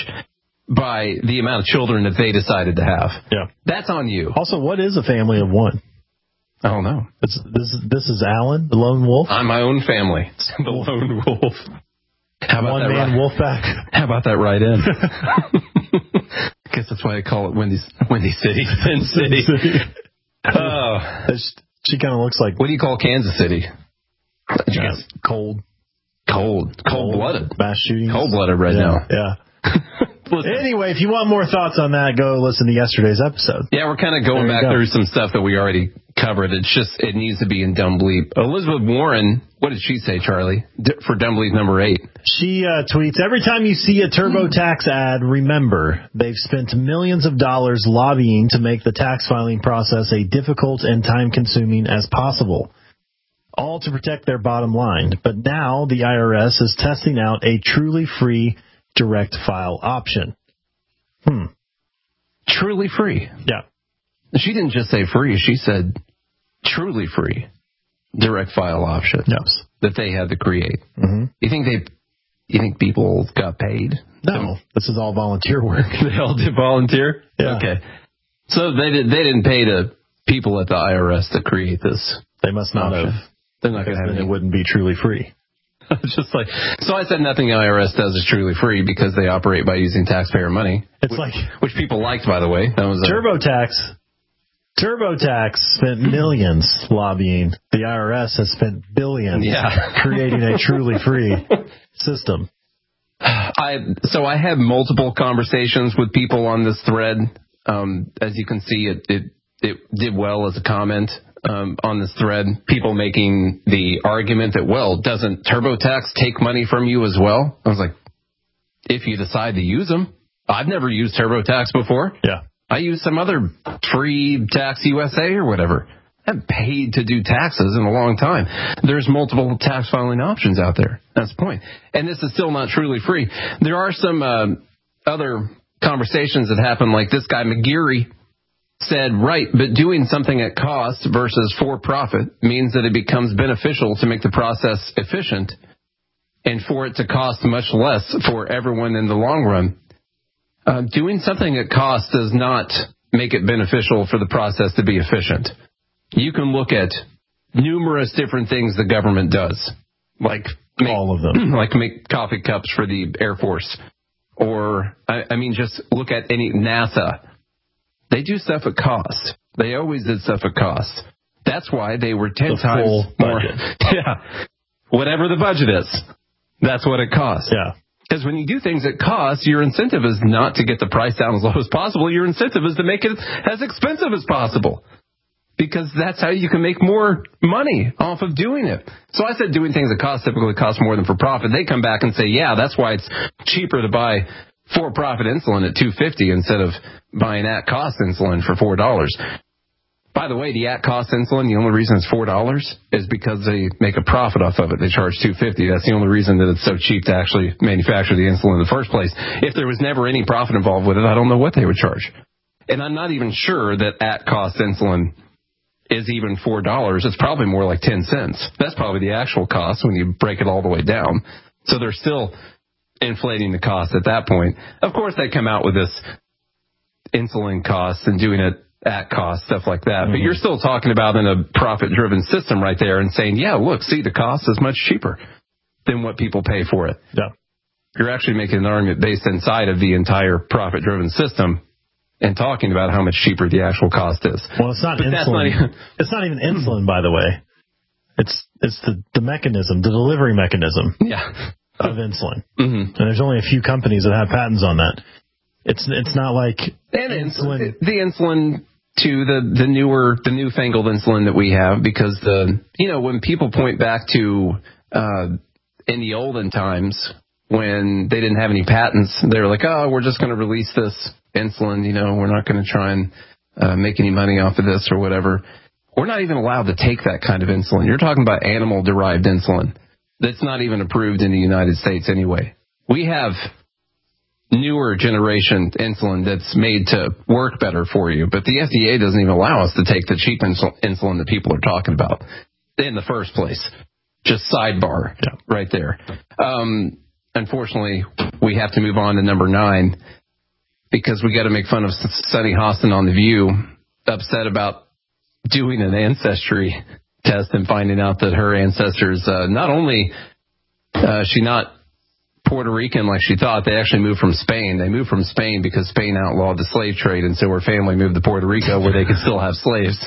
by the amount of children that they decided to have. Yeah. That's on you. Also, what is a family of one? I don't know. It's, this, this is Alan, the lone wolf? I'm my own family. The lone wolf. How about One that man right? wolf back? How about that right in? I guess that's why I call it Windy, Windy City. Sin City. Oh. She kind of looks like... What do you call Kansas City? Yeah, cold. Cold. Cold-blooded. Mass shootings. Cold-blooded right yeah, now. Yeah. Anyway, if you want more thoughts on that, go listen to yesterday's episode. Yeah, we're kind of going back go. through some stuff that we already covered. It's just, it needs to be in Dumb Bleep. Elizabeth Warren, what did she say, Charlie, for Dumb Bleep number eight? She uh, tweets, every time you see a TurboTax ad, remember, they've spent millions of dollars lobbying to make the tax filing process as difficult and time-consuming as possible, all to protect their bottom line. But now the I R S is testing out a truly free direct file option. Hmm. Truly free. Yeah. She didn't just say free. She said truly free direct file option. Yes. That they had to create. Mm-hmm. You think they? You think people got paid? No. This is all volunteer work. They all did volunteer. Yeah. Okay. So they did. They didn't pay the people at the I R S to create this. They must not option. have. They're not going to have then any. It wouldn't be truly free. Just like, so I said nothing the I R S does is truly free because they operate by using taxpayer money. It's which, like which people liked, by the way. That was a, TurboTax. TurboTax spent millions lobbying. The I R S has spent billions yeah. creating a truly free system. I so I had multiple conversations with people on this thread. Um, as you can see, it it it did well as a comment. Um, on this thread, people making the argument that, well, doesn't TurboTax take money from you as well? I was like, if you decide to use them. I've never used TurboTax before. Yeah. I use some other free Tax U S A or whatever. I haven't paid to do taxes in a long time. There's multiple tax filing options out there. That's the point. And this is still not truly free. There are some uh, other conversations that happen, like this guy McGeary said, right, but doing something at cost versus for profit means that it becomes beneficial to make the process efficient and for it to cost much less for everyone in the long run. Uh, doing something at cost does not make it beneficial for the process to be efficient. You can look at numerous different things the government does, like make, all of them, like make coffee cups for the Air Force, or I, I mean, just look at any NASA. They do stuff at cost. They always did stuff at cost. That's why they were ten the times full more. Budget. Yeah. Whatever the budget is, that's what it costs. Yeah. Because when you do things at cost, your incentive is not to get the price down as low as possible. Your incentive is to make it as expensive as possible. Because that's how you can make more money off of doing it. So I said doing things at cost typically costs more than for profit. They come back and say, yeah, that's why it's cheaper to buy for-profit insulin at two dollars and fifty cents instead of buying at-cost insulin for four dollars. By the way, the at-cost insulin, the only reason it's four dollars is because they make a profit off of it. They charge two dollars and fifty cents. That's the only reason that it's so cheap to actually manufacture the insulin in the first place. If there was never any profit involved with it, I don't know what they would charge. And I'm not even sure that at-cost insulin is even four dollars. It's probably more like ten cents. That's probably the actual cost when you break it all the way down. So they're still inflating the cost at that point. Of course, they come out with this insulin cost and doing it at cost, stuff like that. Mm-hmm. But you're still talking about in a profit-driven system right there and saying, yeah, look, see, the cost is much cheaper than what people pay for it. Yeah. You're actually making an argument based inside of the entire profit-driven system and talking about how much cheaper the actual cost is. Well, it's not but insulin. That's not even, it's not even insulin, by the way. It's it's the, the mechanism, the delivery mechanism yeah. of insulin. Mm-hmm. And there's only a few companies that have patents on that. It's it's not like and insulin. The insulin to the, the newer, the newfangled insulin that we have, because the, you know, when people point back to, uh, in the olden times when they didn't have any patents, they were like, oh, we're just going to release this insulin, you know, we're not going to try and uh, make any money off of this or whatever. We're not even allowed to take that kind of insulin. You're talking about animal-derived insulin that's not even approved in the United States anyway. We have newer generation insulin that's made to work better for you, but the F D A doesn't even allow us to take the cheap insul- insulin that people are talking about in the first place. Just sidebar yeah. right there. Um, unfortunately, we have to move on to number nine, because we got to make fun of Sunny Hostin on The View, upset about doing an ancestry test and finding out that her ancestors, uh, not only uh, she not Puerto Rican like she thought, they actually moved from Spain. They moved from Spain because Spain outlawed the slave trade, and so her family moved to Puerto Rico where they could still have slaves.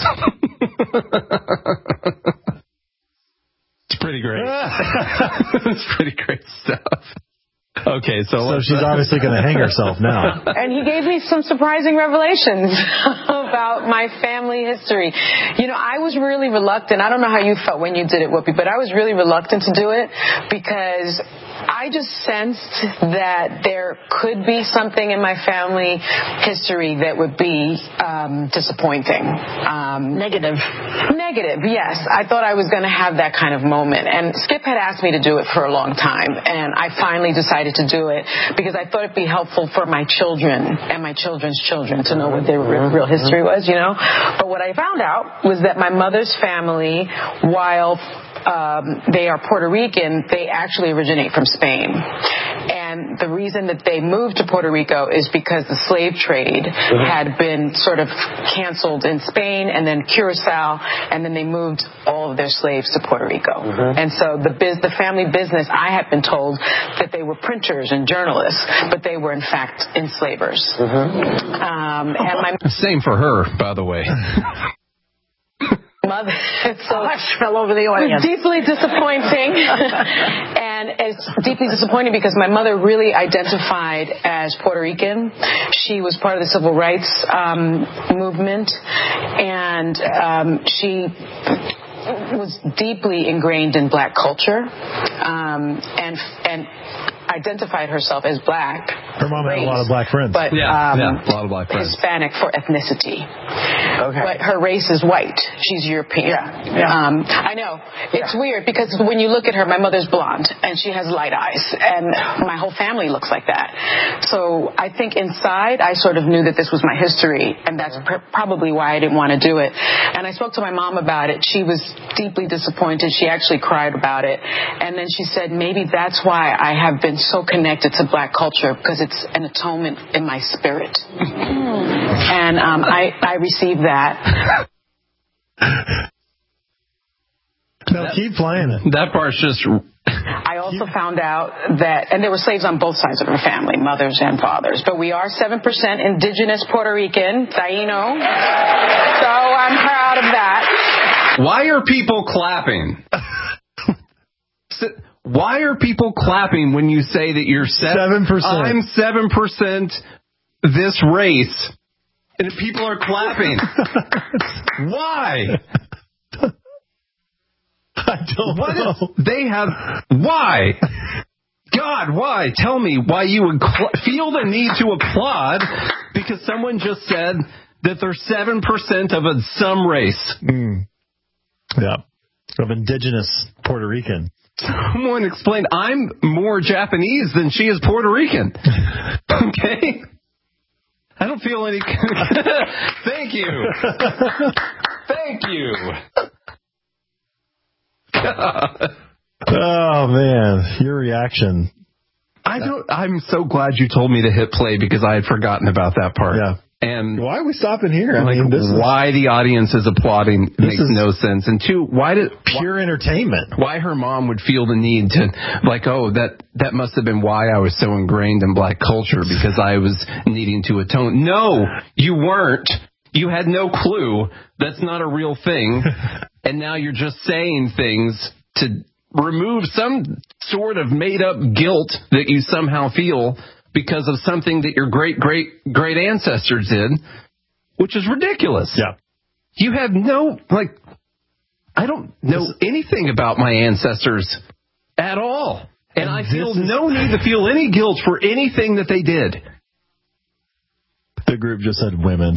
It's pretty great. It's pretty great stuff. Okay, so, so she's obviously going to hang herself now. And he gave me some surprising revelations about my family history. You know, I was really reluctant. I don't know how you felt when you did it, Whoopi, but I was really reluctant to do it because I just sensed that there could be something in my family history that would be um, disappointing. Um, Negative. Negative, yes. I thought I was going to have that kind of moment. And Skip had asked me to do it for a long time, and I finally decided to do it because I thought it'd be helpful for my children and my children's children to know what their real, real history was, you know. But what I found out was that my mother's family, while Um, they are Puerto Rican, they actually originate from Spain. And the reason that they moved to Puerto Rico is because the slave trade mm-hmm. had been sort of canceled in Spain and then Curacao, and then they moved all of their slaves to Puerto Rico. Mm-hmm. And so the biz, the family business, I had been told that they were printers and journalists, but they were in fact enslavers. Mm-hmm. Um, and my Same for her, by the way. Mother, so hush fell over the audience. Deeply disappointing, and it's deeply disappointing because my mother really identified as Puerto Rican. She was part of the civil rights um, movement, and um, she was deeply ingrained in black culture, um, and and identified herself as black. Her mom race, had a lot of black friends. But yeah, um, yeah, a lot of black friends. Hispanic for ethnicity. Okay. But her race is white. She's European. Yeah. yeah. Um, I know. It's yeah. weird because when you look at her, my mother's blonde and she has light eyes, and my whole family looks like that. So I think inside I sort of knew that this was my history, and that's pr- probably why I didn't want to do it. And I spoke to my mom about it. She was deeply disappointed. She actually cried about it. And then she said, maybe that's why I have been so connected to black culture, because it's an atonement in my spirit. And um, I, I received that. No, keep playing it. That part's just... I also found out that, and there were slaves on both sides of her family, mothers and fathers, but we are seven percent indigenous Puerto Rican, Taino, so I'm proud of that. Why are people clapping? Why are people clapping when you say that you're seven percent? I'm seven percent this race, and people are clapping. Why? I don't what know. Is, they have why? God, why? Tell me why you would cl- feel the need to applaud because someone just said that they're seven percent of a some race. Mm. Yeah, of indigenous Puerto Rican. Someone explained, I'm more Japanese than she is Puerto Rican. Okay? I don't feel any... Thank you. Thank you. Oh, man. Your reaction. I don't... I'm so glad you told me to hit play because I had forgotten about that part. Yeah. And why are we stopping here? I like, mean, this why is, the audience is applauding makes is no sense. And two, why did pure why, entertainment? Why her mom would feel the need to, like, oh, that that must have been why I was so ingrained in black culture because I was needing to atone. No, you weren't. You had no clue. That's not a real thing. And now you're just saying things to remove some sort of made up guilt that you somehow feel because of something that your great, great, great ancestors did, which is ridiculous. Yeah. You have no, like, I don't know this, anything about my ancestors at all. And, and I feel no need to feel any guilt for anything that they did. The group just said women.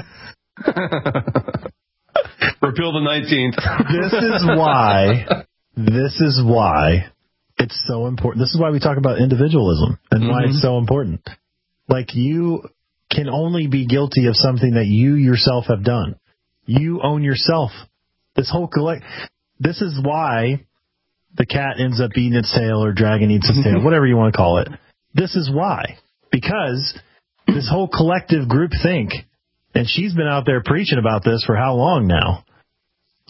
Repeal the nineteenth. This is why, this is why it's so important. This is why we talk about individualism and mm-hmm. why it's so important. Like, you can only be guilty of something that you yourself have done. You own yourself. This whole collect. This is why the cat ends up eating its tail or dragon eats its tail, whatever you want to call it. This is why. Because this whole collective group think, and she's been out there preaching about this for how long now?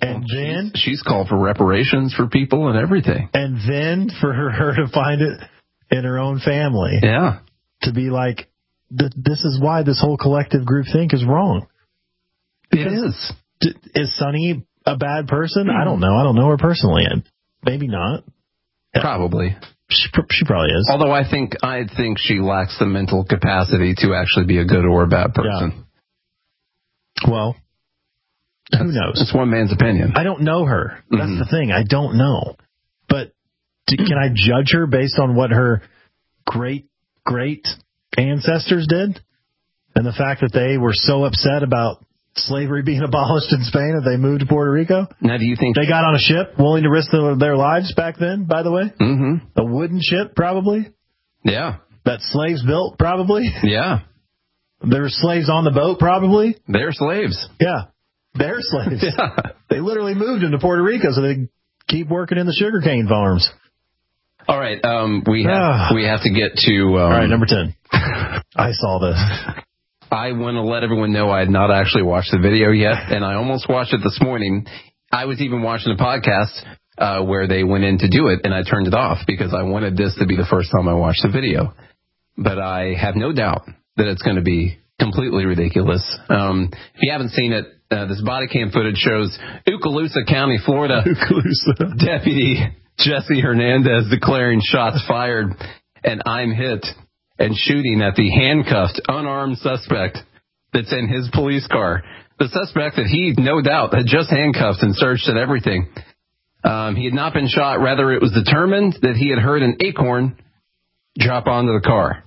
And then she's, she's called for reparations for people and everything. And then for her, her to find it in her own family. Yeah. To be like, this is why this whole collective group think is wrong. It is. Is Sunny a bad person? I don't know. I don't know her personally. And maybe not. Probably. She, she probably is. Although I think I think she lacks the mental capacity to actually be a good or a bad person. Yeah. Well, that's, who knows? It's one man's opinion. I don't know her. That's mm-hmm. the thing. I don't know. But do, can I judge her based on what her great, great ancestors did? And the fact that they were so upset about slavery being abolished in Spain that they moved to Puerto Rico? Now, do you think they got on a ship willing to risk their, their lives back then, by the way? Mm-hmm. A wooden ship, probably? Yeah. That slaves built, probably? Yeah. There were slaves on the boat, probably? They're slaves. Yeah. They're slaves. Yeah. They literally moved into Puerto Rico so they keep working in the sugarcane farms. All right. Um, we have, we have to get to... Um, All right, number ten. I saw this. I want to let everyone know I had not actually watched the video yet, and I almost watched it this morning. I was even watching a podcast uh, where they went in to do it, and I turned it off because I wanted this to be the first time I watched the video. But I have no doubt that it's going to be completely ridiculous. Um, if you haven't seen it, uh, this body cam footage shows Okaloosa County, Florida. Okaloosa. Deputy Jesse Hernandez declaring shots fired, and I'm hit. And shooting at the handcuffed, unarmed suspect that's in his police car. The suspect that he, no doubt, had just handcuffed and searched and everything. Um, he had not been shot. Rather, it was determined that he had heard an acorn drop onto the car.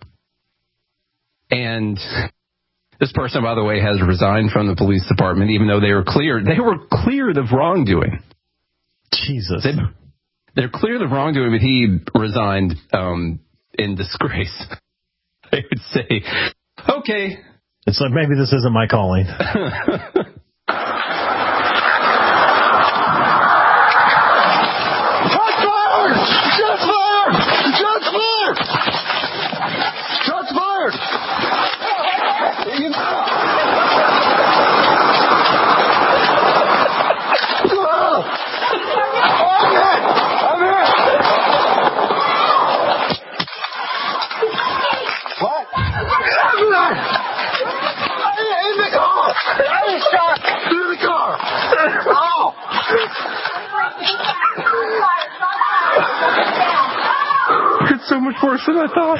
And this person, by the way, has resigned from the police department, even though they were cleared. They were cleared of wrongdoing. Jesus. They, they're cleared of wrongdoing, but he resigned um, in disgrace. I would say, okay. It's like, maybe this isn't my calling. Shots fired! Shots fired! Shots fired! Shots fired! I'm here! What? In the car! I was shot through the car! Oh! It's so much worse than I thought.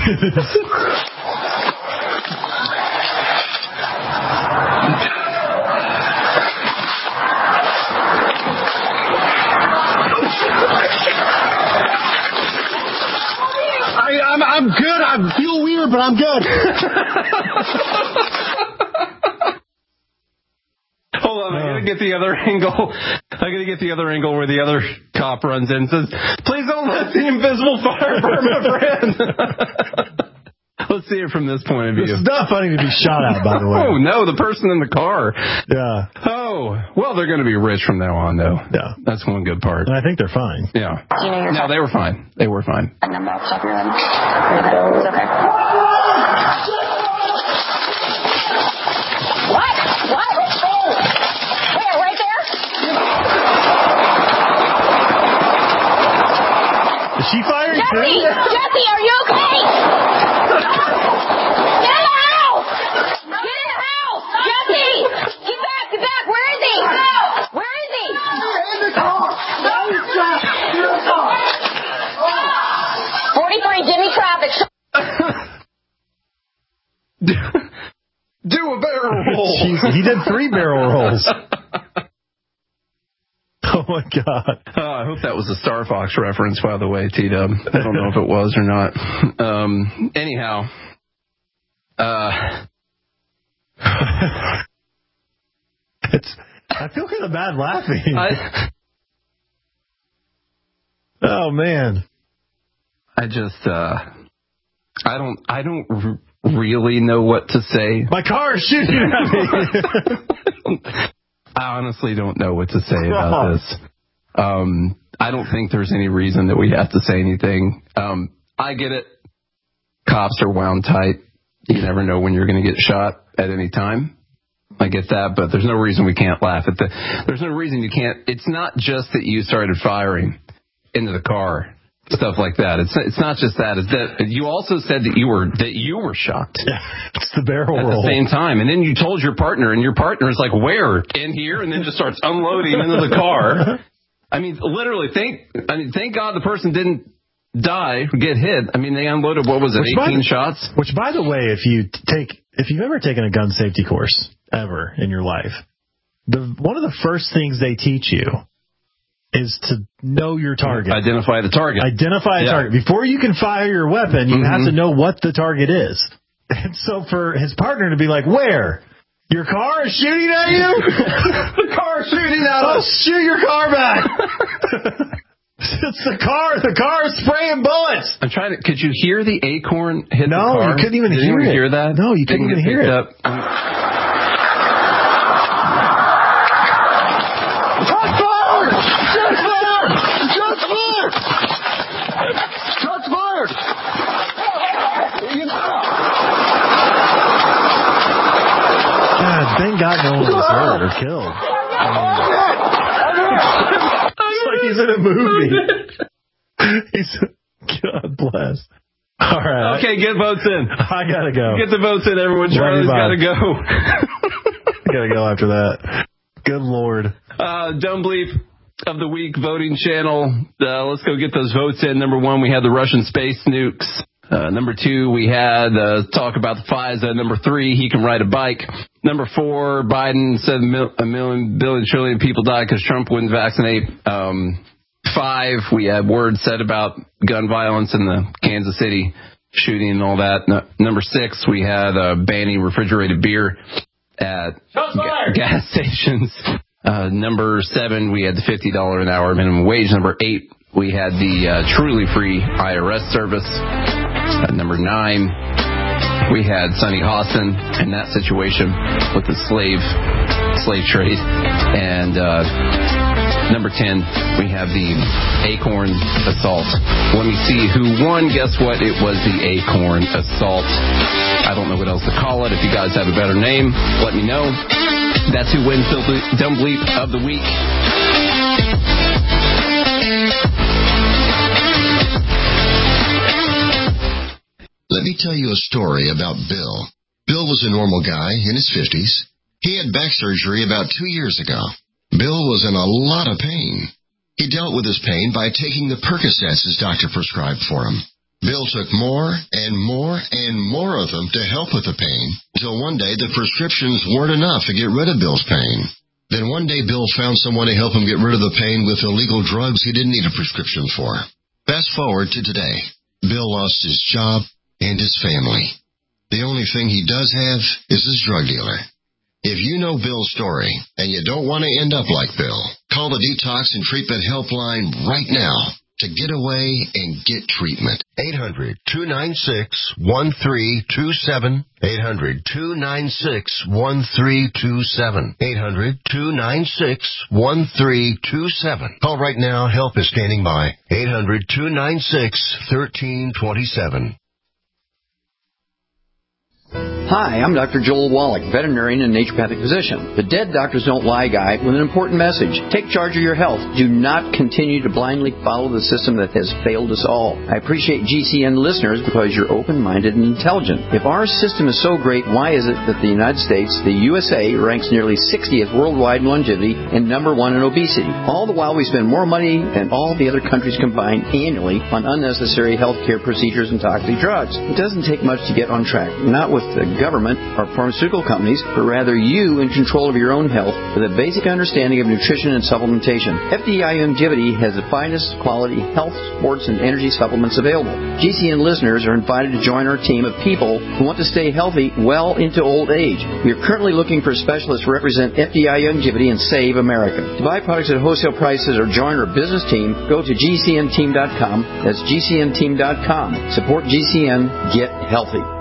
I, I'm, I'm good. I feel weird, but I'm good. Hold on, I gotta get the other angle. I gotta get the other angle where the other cop runs in and says, "Please don't let the invisible fire burn my friend." Let's see it from this point of view. It's not funny to be shot at, by the way. Oh, no, the person in the car. Yeah. Oh, well, they're going to be rich from now on, though. Yeah. That's one good part. And I think they're fine. Yeah. Do you know your No, they were fine. They were fine. A number off the top of your head? It's okay. What? What? Where? Right there? Is she firing Jesse! too? Jesse, are you okay? Get in the house! Get in the house! Jesse! Get back! Get back! Where is he? Where is he? In the car! That was shot in the car! forty-three, Jimmy Traffic. Do a barrel roll. Jeez, he did three barrel rolls. Oh, my God. Uh, I hope that was a Star Fox reference, by the way, T-Dub. I don't know if it was or not. Um, anyhow. Uh, it's, I feel kind of bad laughing. I, oh, man. I just, uh, I don't, I don't r- really know what to say. My car is shooting at me. I honestly don't know what to say about this. Um, I don't think there's any reason that we have to say anything. Um, I get it. Cops are wound tight. You never know when you're going to get shot at any time. I get that, but there's no reason we can't laugh at the. There's no reason you can't. It's not just that you started firing into the car, stuff like that. It's it's not just that. It's that you also said that you were that you were shocked. Yeah, it's the barrel at roll the same time, and then you told your partner, and your partner is like, "Where? In here?" And then just starts unloading into the car. I mean, literally, thank I mean, thank God the person didn't die, get hit. I mean, they unloaded, what was it, which eighteen by, shots? Which, by the way, if you take, if you've ever taken a gun safety course ever in your life, the one of the first things they teach you is to know your target. Identify the target. Identify a yeah. target. Before you can fire your weapon, you mm-hmm. have to know what the target is. And so for his partner to be like, where? Your car is shooting at you? The car is shooting at oh, us. Shoot your car back. It's the car. The car is spraying bullets. I'm trying to. Could you hear the acorn hit no, the car? No, you couldn't even Did hear you it. hear that? No, you couldn't even hear it. Up. Shots fired! Shots fired! Shots fired! Shots fired! God, thank God no one was hurt or killed. I mean, it's like he's in a movie. He's, God bless. All right. Okay, get votes in. I gotta go. Get the votes in, everyone. Charlie's gotta go. I gotta go after that. Good Lord. Uh, Dumb Bleep of the Week voting channel. Uh, let's go get those votes in. Number one, we had the Russian space nukes. Uh, number two, we had uh, talk about the FISA. Number three, he can ride a bike. Number four, Biden said a million, billion, trillion people died because Trump wouldn't vaccinate. Um, five, we had words said about gun violence in the Kansas City shooting and all that. No, number six, we had uh, banning refrigerated beer at ga- gas stations. Uh, number seven, we had the fifty dollars an hour minimum wage. Number eight, we had the uh, truly free I R S service. Uh, number nine, we had Sonny Hostin in that situation with the slave slave trade. And uh, number ten, we have the Acorn assault. Let me see who won. Guess what? It was the Acorn assault. I don't know what else to call it. If you guys have a better name, let me know. That's who wins the Dumb Bleep of the Week. Let me tell you a story about Bill. Bill was a normal guy in his fifties. He had back surgery about two years ago. Bill was in a lot of pain. He dealt with his pain by taking the Percocets his doctor prescribed for him. Bill took more and more and more of them to help with the pain, until one day the prescriptions weren't enough to get rid of Bill's pain. Then one day Bill found someone to help him get rid of the pain with illegal drugs he didn't need a prescription for. Fast forward to today. Bill lost his job and his family. The only thing he does have is his drug dealer. If you know Bill's story and you don't want to end up like Bill, call the Detox and Treatment Helpline right now to get away and get treatment. eight hundred, two nine six, one three two seven. eight hundred, two nine six, one three two seven. eight hundred, two nine six, one three two seven. Call right now. Help is standing by. eight hundred, two nine six, one three two seven. Hi, I'm Doctor Joel Wallach, veterinarian and naturopathic physician. The Dead Doctors Don't Lie guy with an important message. Take charge of your health. Do not continue to blindly follow the system that has failed us all. I appreciate G C N listeners because you're open-minded and intelligent. If our system is so great, why is it that the United States, the U S A, ranks nearly sixtieth worldwide in longevity and number one in obesity? All the while we spend more money than all the other countries combined annually on unnecessary healthcare procedures and toxic drugs. It doesn't take much to get on track. Not with the government or pharmaceutical companies, but rather you in control of your own health with a basic understanding of nutrition and supplementation. F D I Longevity has the finest quality health, sports, and energy supplements available. G C N listeners are invited to join our team of people who want to stay healthy well into old age. We are currently looking for specialists to represent F D I Longevity and Save America. To buy products at wholesale prices or join our business team, go to G C N team dot com. That's G C N team dot com. Support G C N. Get healthy.